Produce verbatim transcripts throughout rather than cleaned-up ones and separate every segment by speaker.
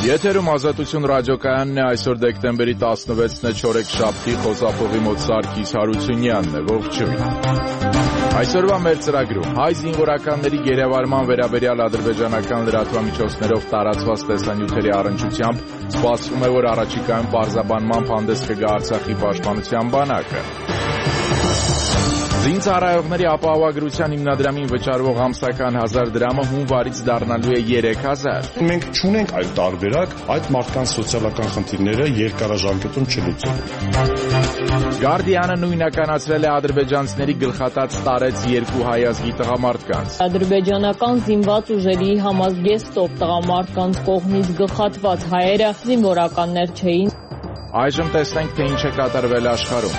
Speaker 1: Եթերում Ազատություն ռադիոկայանն է, այսօր դեկտեմբերի տասնվեցն է, չորեքշաբթի, խոսափողի մոտ Սարգիս Հարությունյանն է, ողջույն։ Այսօրվա մեր ծրագրում հայ զինվորականների գերեվարման վերաբերյալ ադրբեջանական լրատվամիջոցներով տարածված տեսանյութերի առնչությամբ սպասվում է, որ առաջիկայում պարզաբանման հանդես կգա Արցախի պաշտպանության բանակը։ Զինծառայողների ապահովագրության հիմնադրամին վճարվող ամսական հազար դրամը հունվարից դառնալու է երեք հազար։
Speaker 2: Մենք չունենք այլ տարբերակ այդ մարդկանց սոցիալական խնդիրները երկարաժամկետում չլուծելու։
Speaker 1: Գարդիանը նույնականացրել է ադրբեջանցիների գլխատած տարեց երկու հայ ազգի տղամարդկանց։
Speaker 3: Ադրբեջանական զինված ուժերի համազգեստով տղամարդկանց կողմից գլխատված հայերը զինվորականներ չէին։
Speaker 1: Այժմ տեսնենք, թե ինչ է կատարվել աշխարհում։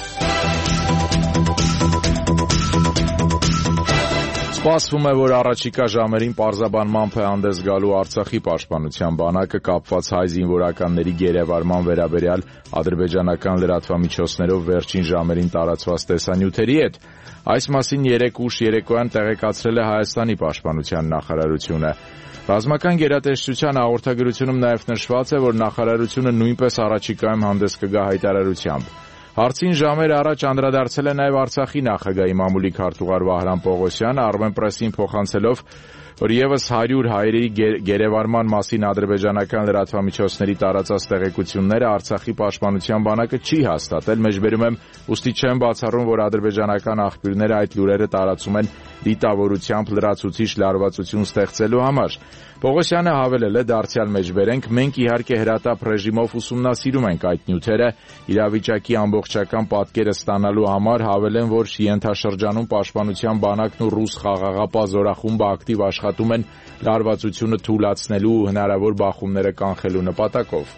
Speaker 1: Սպասվում է, որ առաջիկա ժամերին պարզաբանմամբ է հանդես գալու Արցախի պաշտպանության բանակը կապված հայ զինվորականների գերեվարման վերաբերյալ ադրբեջանական լրատվամիջոցներով վերջին ժամերին տարածված տեսանյութերի հետ։ Այս մասին երեկ ուշ երեկոյան տեղեկացրել է Հայաստանի պաշտպանության նախարարությունը։ Ռազմական գերատեսչության հաղորդագրությունում նաև նշված է, որ նախարարությունը նույնպես առաջիկայում հանդես կգա հայտարարությամբ։ Հարցին ժամեր առաջ անդրադարձել է նաև Արցախի նախագահի մամուլի քարտուղար Վահրամ Պողոսյանը, Armenpress-ին փոխանցելով, որ ևս հարյուր հայերի գերեվարման մասին ադրբեջանական լրատվամիջոցների տարածած տեղեկությունները Արցախի պաշտպանության բանակը չի հաստատել, մեջբերում եմ, ուստի չեմ բացառում, որ ադրբեջանական աղբյուրները այդ լուրերը տարածում են դիտավորությամբ լրացուցիչ լարվածություն ստեղծելու համար։ Պողոսյանը հավելել է, դարձյալ մեջբերենք, մենք իհարկե հրատապ ռեժիմով ուսումնասիրում ենք այդ նյութերը, իրավիճակի ամբողջական պատկերը ստանալու համար հավելեն, որ ենթաշրջանում պաշտպանության բանակն ու ռուս խաղաղապահ զորախումբը ակտիվ աշխատում են լարվածությունը թույլատնելու ու հնարավոր բախումները կանխելու նպատակով։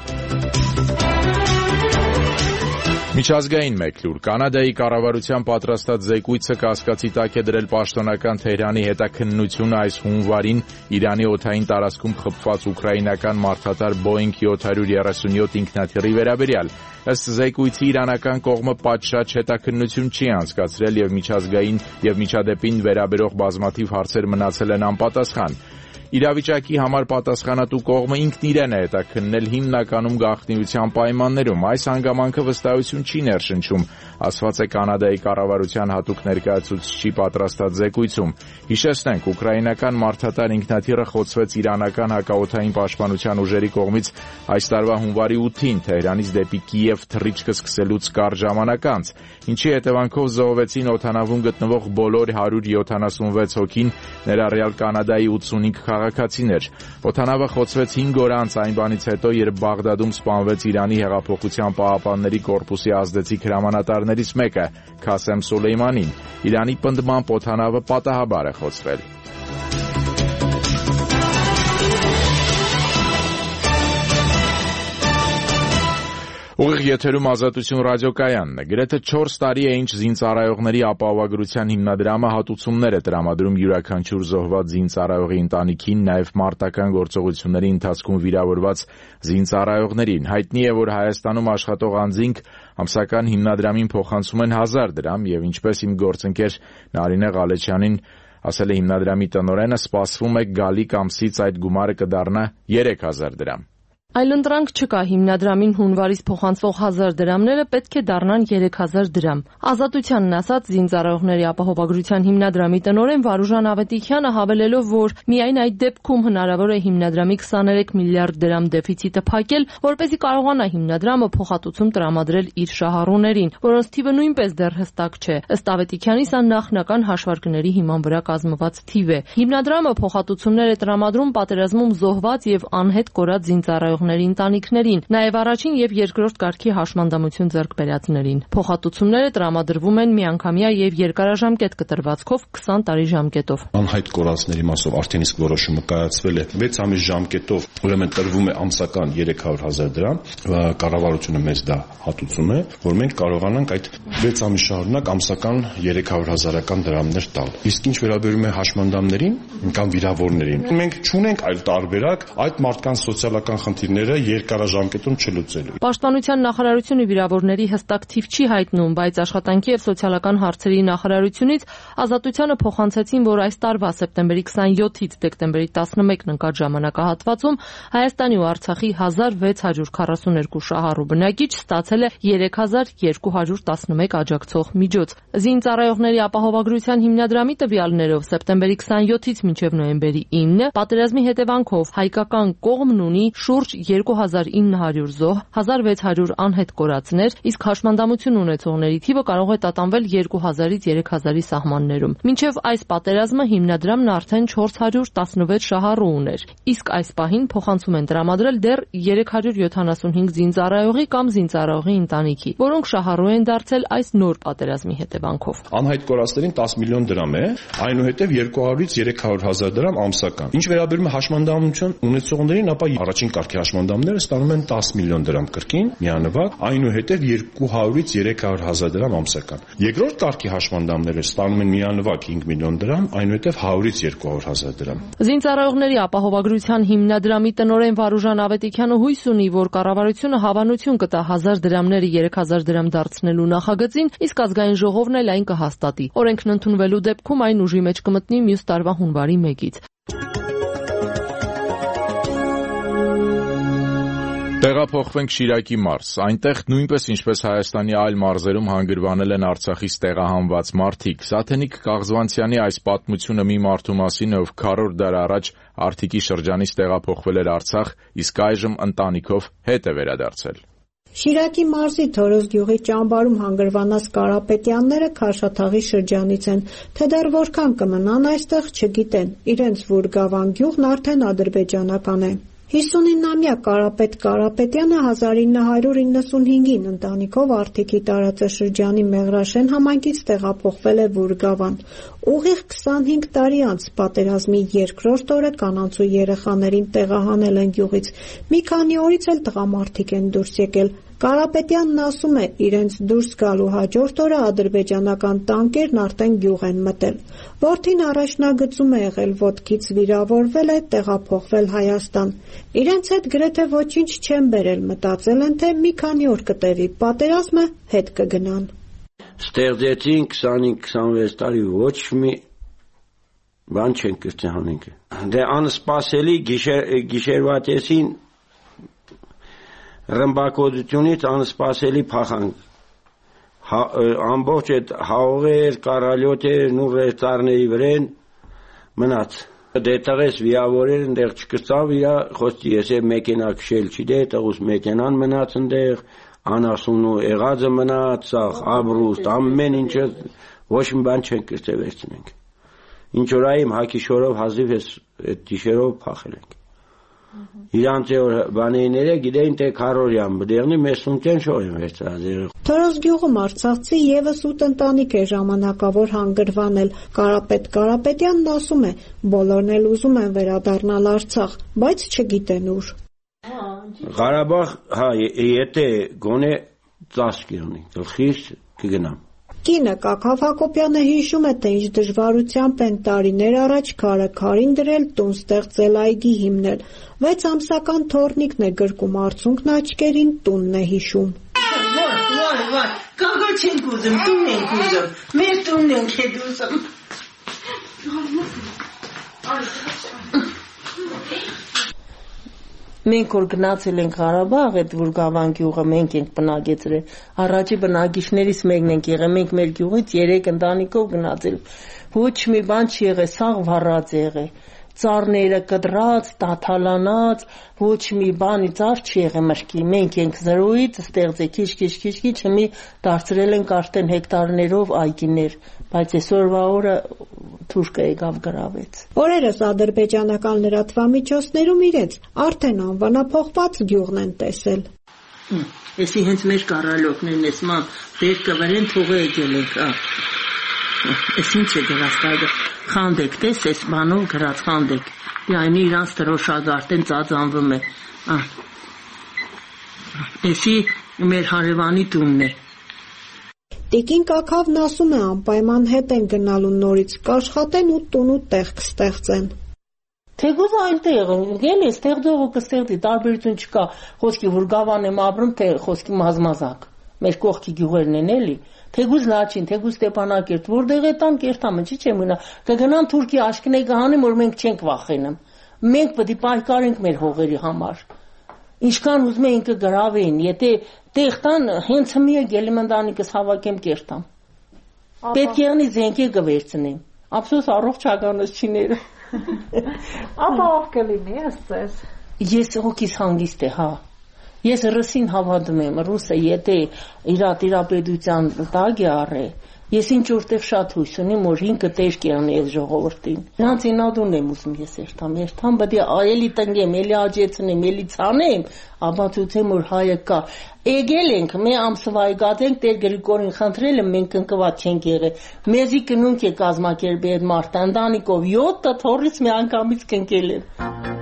Speaker 1: Միջազգային մեկ լուր. Կանադայի կառավարության պատրաստած զեկույցը կասկածի տակ է դրել պաշտոնական Թեհրանի հետաքննությունը այս հունվարին Իրանի օդային տարածքում խփված ուկրաինական մարդատար Boeing յոթ հարյուր երեսունյոթ ինքնաթիռի վերաբերյալ։ Ըստ զեկույցի իրանական կողմը պատշաճ հետաքննություն չի անցկացրել եւ միջազգային եւ միջադեպին վերաբերող բազմաթիվ հարցեր մնացել են անպատասխան։ Իրավիճակի համար պատասխանատու կողմը ինքն իրեն է հետաքննել հիմնականում գաղտնիության պայմաններում։ Այս հանգամանքը վստահություն չի ներշնչում, ասված է Կանադայի կառավարության հատուկ ներկայացուցիչի պատրաստած զեկույցում։ Հիշեցնենք, ուկրաինական մարդատար ինքնաթիռը խոցվեց իրանական հակաօդային պաշտպանության ուժերի կողմից այս տարվա հունվարի ութին Թեհրանից դեպի Կիև թռիչքը սկսելուց կարճ ժամանակ անց, ինչի հետևանքով զոհվեցին օդանավում գտնվող բոլոր հարյուր յոթանասունվեց հոգին, ներառյալ Կանադայի ութսունհինգ քաղաքացիներ։ Օդանավը խոցվեց հինգ օր անց այն բանից հետո, երբ Բաղդադում սպանվեց Իրանի հեղափոխության պահապանների կորպուսի ազդեցիկ հրամանատարներից մեկը՝ Քասեմ Սոլեյմանին։ Իրանի պնդմամբ օդանավը պատահաբար է խոցվել։ Ուղիղ եթերում Ազատություն ռադիոկայանն է։ Գրեթե չորս տարի է, ինչ զինծառայողների ապահովագրության հիմնադրամը հատուցումներ է տրամադրում յուրաքանչյուր զոհված զինծառայողի ընտանիքին, նաև մարտական գործողությունների ընթացքում վիրավորված զինծառայողներին։ Հայտնի է, որ Հայաստանում աշխատող անձինք ամսական հիմնադրամին փոխանցում են հազար դրամ եւ ինչպես իմ գործընկեր Նարինե Ղալեչյանին ասել է հիմնադրամի տնօրենը, սպասվում է գալիք ամսից այդ գումարը կդառնա երեք հազար դրամ։
Speaker 4: Այլընտրանք չկա, հիմնադրամին հունվարից փոխանցվող հազար դրամները պետք է դառնան երեք հազար դրամ։ Ազատությանն ասած զինծառայողների ապահովագրության հիմնադրամի տնօրեն Վարուժան Ավետիքյանը հավելելով, որ միայն այդ դեպքում հնարավոր է հիմնադրամի քսաներեք միլիարդ դրամ դեֆիցիտը փակել, որպեսզի կարողանա հիմնադրամը փոխհատուցում տրամադրել իր շահառուներին, որոնց թիվը նույնպես դեռ հստակ չէ։ Ըստ Ավետիքյանի, սա նախնական հաշվարկների հիման վրա կազմված թիվ է։ Հիմնադրամը փոխհատուցումներ է տրամադրում պատերազմում զոհված եւ անհետ կորած զինծառայող ընտանիքներին, նաև առաջին եւ երկրորդ կարգի հաշմանդամություն ձեռք բերածներին։ Փոխհատուցումները տրամադրվում են միանգամյա եւ երկարաժամկետ կտրվածքով քսան տարի ժամկետով։
Speaker 2: Անհայտ կորածների մասով արդեն իսկ որոշումը կայացվել է վեց ամիս ժամկետով, ուրեմն տրվում է ամսական երեք հարյուր հազար դրամ, կառավարությունը մեզ դա հատուցում է, որ մենք կարողանանք այդ վեց ամիս շարունակ ամսական երեք հարյուր հազարական դրամներ տալ։ Իսկ ինչ վերաբերում է հաշմանդամներին կամ վիրավորներին, մենք չունենք այլ տարբերակ այդ մարդկանց սոցիալական խնդիրները խնդիրները երկարաժամկետում չլուծելու։
Speaker 4: Պաշտպանության նախարարությունը վիրավորների հստակ թիվ չի հայտնում, բայց աշխատանքի եւ սոցիալական հարցերի նախարարությունից Ազատությանը փոխանցեցին, որ այս տարվա սեպտեմբերի քսանյոթից դեկտեմբերի տասնմեկն ընկած ժամանակահատվածում Հայաստանի ու Արցախի հազար վեց հարյուր քառասուներկու շահառու բնակիչ ստացել է երեք հազար երկու հարյուր տասնմեկ աջակցող միջոց։ Զինծառայողների ապահովագրության հիմնադրամի տվյալներով սեպտեմբերի քսանյոթից մինչև նոյեմբերի ինը պատերազմի հետևանքով հայկական կողմն ունի շուրջ երկու հազար ինը հարյուր զոհ, հազար վեց հարյուր անհետ կորածներ, իսկ հաշմանդամություն ունեցողների թիվը կարող է տատանվել երկու հազարից երեք հազարի սահմաններում։ Մինչև այս պատերազմը հիմնադրամն արդեն չորս հարյուր տասնվեց շահառու ուներ, իսկ այս պահին փոխանցում են տրամադրել դեռ երեք հարյուր յոթանասունհինգ զինծառայողի կամ զինծառայողի ընտանիքի, որոնք շահառու են դարձել այս նոր պատերազմի հետևանքով։
Speaker 2: Անհայտ կորածներին տասը միլիոն դրամ է, այնուհետև երկու հարյուրից երեք հարյուր հազար դրամ ամսական։ Ինչ վերաբերում է հաշմանդամություն ունեցողներին, ապա առաջին կարգի հաշմանդամները ստանում են տասը միլիոն դրամ կրկին միանվագ, այնուհետև երկու հարյուրից երեք հարյուր հազար դրամ ամսական։ Երկրորդ կարգի հաշմանդամները ստանում են միանվագ հինգ միլիոն դրամ, այնուհետև հարյուրից երկու հարյուր հազար դրամ։
Speaker 4: Զինծառայողների ապահովագրության հիմնադրամի տնօրեն Վարուժան Ավետիքյանը հույս ունի, որ կառավարությունը հավանություն կտա հազար դրամները երեք հազար դրամ դարձնելու նախագծին, իսկ ազգային ժողովն էլ այն կհաստատի։ Օրենքն ընդունվելու դեպքում այն ուժի մեջ կմտնի մյուս տարվա հունվարի մեկից։
Speaker 1: Տեղափոխվենք Շիրակի մարզ։ Այնտեղ նույնպես ինչպես Հայաստանի այլ մարզերում հանգրվանել են Արցախից տեղահանված մարդիկ։ Սաթենիկ Կաղզվանցյանի այս պատմությունը մի մարդու մասին է, ով քառորդ դար առաջ Արթիկի շրջանից տեղափոխվել էր Արցախ, իսկ այժմ ընտանիքով հետ է վերադարձել։
Speaker 5: Շիրակի մարզի Թորոզ գյուղի ճամբարում հանգրվանած Կարապետյանները Քաշաթաղի շրջանից են, թե դեռ որքան կմնան այստեղ չգիտեն, իրենց Վուրգավան գյուղն արդեն ադրբեջանական է։ հիսունինամյա Կարապետ Կարապետյանը հազար ինը հարյուր իննսունհինգին ընտանիքով Արթիկի տարածաշրջանի Մեղրաշեն համայնքից տեղափոխվել է Վուրգավան։ Ուղիղ քսանհինգ տարի անց պատերազմի երկրորդ օրը կանանց ու երեխաներին տեղահանել են գյուղից։ Մի քանի օրից էլ տղամարդիկ են դուրս եկել։ Կարապետյանն ասում է, իրենց դուրս գալու հաջորդ օրը ադրբեջանական տանկերն արդեն գյուղ են մտել։ Որդին առաջնագծում է եղել, ոտքից վիրավորվել է, տեղափոխվել Հայաստան։ Իրենց հետ գրեթե ոչինչ չեն բերել, մտածել են, թե մի քանի օր կտևի պատերազմը, հետ կգնան։
Speaker 6: Ստեղծեցին քսանհինգ քսանվեց տարի ոչ մի բան չեն կրծանենք։ Դե անսպասելի գիշերվա տեսին ռմբակոծությունից անսպասելի փախանք։ Ամբողջ այդ հաղողեր, կարալյոտերն ու ռեստարների վրեն մնաց։ Դե տղես վիավորեր ընդեղ չկրծավ իրա խոսքի ես է մեքենա քշել չիդե տղուս մեքենան մնաց ընդեղ անասուն ու եղածը մնաց սաղ աբրուստ ամեն ինչը ոչ մի բան չեն կրծեվեցնենք։ Ինչ որ այմ հակիշորով հազիվ ես այդ դիշերով փախել ենք։ Իրանց բանեիները գիտեին թե քարորյան բդեղնի մեզ սունտեն շոր են վերցրած։
Speaker 5: Թորոզ գյուղում արցախցի եւս ութ ընտանիք է ժամանակավոր հանգրվանել։ Կարապետ Կարապետյանն ասում է, բոլորն էլ ուզում են վերադառնալ Արցախ, բայց չգիտեն ուր։
Speaker 6: Ղարաբաղ, հա, եթե գոնե տասը կիլոմետր գլխից կգնամ։
Speaker 5: Կինը Կաքավ Հակոբյանը հիշում է, թե ինչ դժվարությամբ են տարիներ առաջ քարը քարին դրել, տուն ստեղծել, այգի հիմնել։ Վեց ամսական թոռնիկն է գրկում արցունքն աչքերին, տունն է հիշում։
Speaker 7: Ոչ, ոչ, ոչ, կաղա չենք ուզում, տուն ենք ուզում, մեր տունն ենք հետ ուզում։ Մենք որ գնացել ենք Ղարաբաղ, այդ Վուրգավան գյուղը մենք ենք բնակեցրել։ Առաջի բնակիչներից մեկն ենք եղել, մենք մեր գյուղից երեք ընտանիքով գնացել։ Ոչ մի բան չի եղել, սաղ վառած եղել։ Ծառները կտրած, տաթալանած, ոչ մի բանի ծառ չի եղել մրգի։ Մենք ենք զրոյից ստեղծել քիչ-քիչ-քիչ հիմի դարձրել ենք արդեն հեկտարներով այգիներ, բայց այսօրվա օրը թուրքը եկավ գրավեց։
Speaker 5: Օրերս ադրբեջանական լրատվամիջոցներում իրենց արդեն անվանափոխված գյուղն են տեսել։
Speaker 7: Էսի հենց մեր կարալյոկներն ես ման բերկը վրեն թողը եկել ենք, Էս ինչ է գրաստագը, խանդեք, տես ես բանով գրած խանդեք, այնի իրանց տրոշագարտ են ծածանվում է, էսի մեր հարևանի տունն է։
Speaker 5: Տիկին Կաքավն ասում է անպայման հետ են գնալու նորից, կաշխատեն ու տուն ու տեղ կստեղծեն։
Speaker 7: Թեգուզ այնտեղ գել է ստեղծողը կստեղծի, տարբերություն չկա, խոսքի որ գավան եմ ապրում, թե խոսքի մազմազակ։ Մեր կողքի գյուղերն են էլի։ Թեգուզ Լաչին, թեգուզ Ստեփանակերտ, որտեղ է տան կերտամը, չի չեմ գնա։ Կգնան Թուրքիա աշկնե կհանեմ, որ մենք չենք վախենում։ Մենք պետք է պայքարենք մեր հողերի համար։ Ինչքան ուզում են ինքը գրավեին, եթե տեղ տան հենց հիմի է գելիմնդանիկս հավաքեմ կերտամ։ Պետք եղնի զենքի կվերցնեմ։ Ափսոս առողջականս չիները։
Speaker 8: Ապա ով կլինի ասես։
Speaker 7: Ես հոգիս հանգիստ է, հա։ Ես ռուսին հավատում եմ, ռուսը եթե իր տիրապետության տակ է առե, ես ինչ որտեղ շատ հույս ունեմ, որ ինքը տեր կյանի այս ժողովրդին։ Նրանց ինադուն եմ ուզում ես երթամ, երթամ, բայց այելի տնգեմ, էլի աճեցնեմ, էլի ցանեմ, ապացուցեմ, որ հայը կա։ Եկել ենք, մենք ամսվայի գատենք Տեր Գրիգորին խնդրել եմ, մենք ընկված չենք եղել։ Մեզի կնունք է կազմակերպի այդ մարդը, ընտանիքով յոթ թորից մի անգամից կնկել են։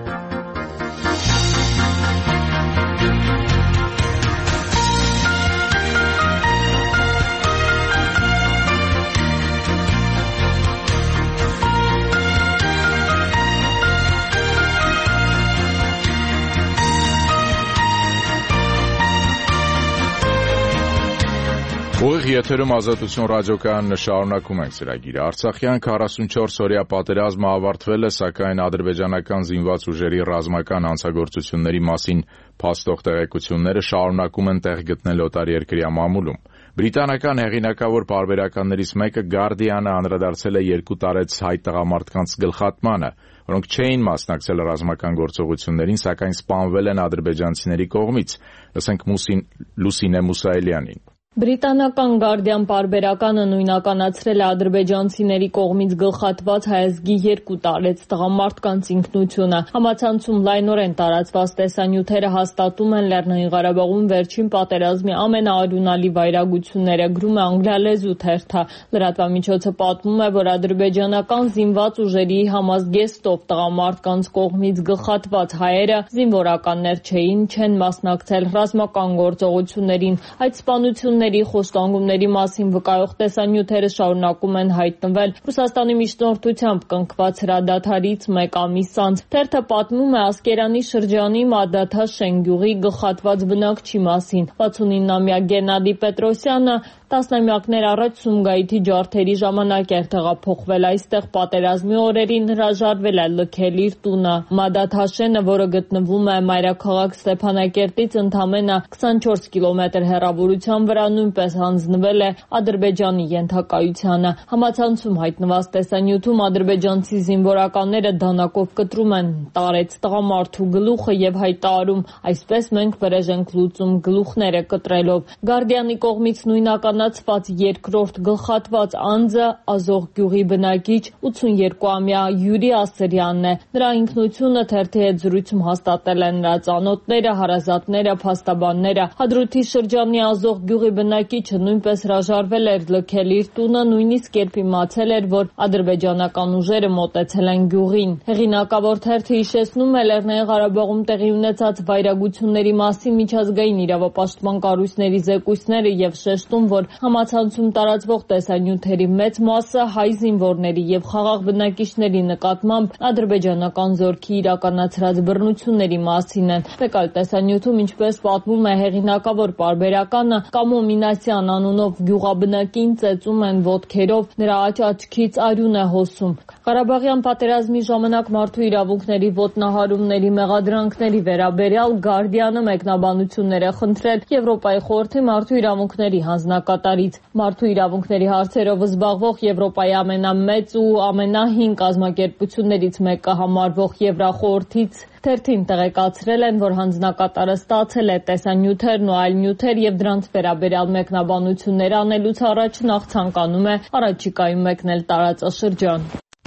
Speaker 1: Ուղիղ եթերում Ազատություն ռադիոկայանն շարունակում ենք ծրագիրը։ Արցախյան քառասունչորս օրյա պատերազմը ավարտվել է, սակայն ադրբեջանական զինված ուժերի ռազմական հանցագործությունների մասին փաստող տեղեկությունները շարունակում են տեղ գտնել օտարերկրյա մամուլում։ Բրիտանական հեղինակավոր պարբերականներից մեկը Guardian-ը անդրադարձել է երկու տարեց հայ տղամարդկանց գլխատմանը, որոնք չէին մասնակցել ռազմական գործողություններին, սակայն սպանվել են ադրբեջանցիների կողմից։ Լսենք Լուսինե Մուսայելյանին։
Speaker 3: Բրիտանական Guardian պարբերականը նույնականացրել է ադրբեջանցիների կողմից գլխատված հայազգի երկու տարեց տղամարդկանց ինքնությունը։ Համացանցում լայնորեն տարածված տեսանյութերը հաստատում են Լեռնային Ղարաբաղում վերջին պատերազմի ամենաարյունալի վայրագությունները, գրում է անգլիալեզու թերթը։ Լրատվամիջոցը պատմում է, որ ադրբեջանական զինված ուժերի համազգեստով տղամարդկանց կողմից գլխատված հայերը զինվորականներ չէին, չեն մասնակցել ռազմական գործողություններին։ Այդ սպանությունները խոստանգումների մասին վկայող տեսանյութերը շարունակում են հայտնվել Ռուսաստանի միջնորդությամբ կնքված հրադադարից մեկ ամիս անց։ Թերթը պատմում է Ասկերանի շրջանի Մադաթա Շենգյուղի գլխատված բնակչի մասին։ վաթսունինամյա Գենադի Պետրոսյանը տասնամյակներ առաջ Սումգայիթի ջարդերի ժամանակ էր տեղափոխվել այստեղ պատերազմի օրերին հրաժարվել է լքել իր տունը։ Մադաթաշենը, որը գտնվում է մայրաքաղաք Ստեփանակերտից ընդամենը քսանչորս կիլոմետր հեռավորության վրա, նույնպես հանձնվել է Ադրբեջանի ենթակայությանը։ Համացանցում հայտնված տեսանյութում ադրբեջանցի զինվորականները դանակով կտրում են տարեց տղամարդու գլուխը եւ հայտարարում. այսպես մենք վրեժ ենք լուծում գլուխները կտրելով։ Guardian-ի կողմից նույնականացված երկրորդ գլխատված անձը Ազող գյուղի բնակիչ ութսուներկուամյա Յուրի Ասրյանն է։ Նրա ինքնությունը թերթի հետ զրույցում հաստատել են նրա ծանոթները, հարազատները, փաստաբանները։ Հադրութի շրջանի Ազող գյուղի բնակիչը նույնպես հրաժարվել էր լքել իր տունը, նույնիսկ երբ իմացել էր, որ ադրբեջանական ուժերը մոտեցել են գյուղին։ Հեղինակավոր թերթը հիշեցնում է Լեռնային Ղարաբաղում տեղի ունեցած վայրագությունների մասին միջազգային իրավապաշտպան կառույցների զեկույցները եւ շեշտում, որ համացանցում տարածվող տեսանյութերի մեծ մասը հայ զինվորների եւ խաղաղ բնակիչների նկատմամբ ադրբեջանական զորքի իրականացրած բռնությունների մասին են։ Մեկ այլ տեսանյութում, ինչպես պատմում է հեղինակավոր պարբերականը, Կամո Մինասյան անունով գյուղաբնակին ծեծում են ոտքերով, նրա աջ-աչքից արյուն է հոսում։ Ղարաբաղյան պատերազմի ժամանակ մարդու իրավունքների ոտնահարումների մեղադրանքների վերաբերյալ Guardian-ը մեկնաբանություններ է խնդրել Եվրոպայի խորհրդի մարդու իրավունքների հանձնակատարից։ Մարդու իրավունքների հարցերով զբաղվող Եվրոպայի ամենամեծ ու ամենահին կազմակերպություններից մեկը համարվող Եվրախորհրդից թերթին տեղեկացրել են, որ հանձնակատարը ստացել է տեսանյութերն ու այլ նյութեր եւ դրանց վերաբերյալ մեկնաբանություններ անելուց առաջ նախ ցանկանում է առաջիկայում մեկնել տարածաշրջան։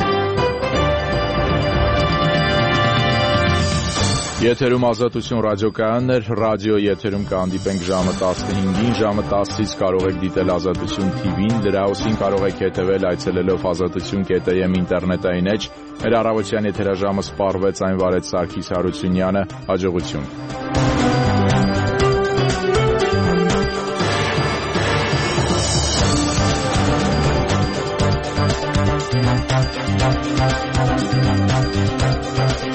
Speaker 1: Եթերում Ազատություն ռադիոկայանն էր, ռադիո եթերում կհանդիպենք ժամը տասնհինգին, ժամը տասից կարող եք դիտել Ազատություն թի վին, լրահոսին կարող եք հետևել այցելելով ազատություն կետ է էմ ինտերնետային էջ, մեր առավոտյան եթերաժամը սպառվեց, այն վարեց Սարգիս Հարությունյանը, հաջողություն։ Thank you.
Speaker 9: Thank you.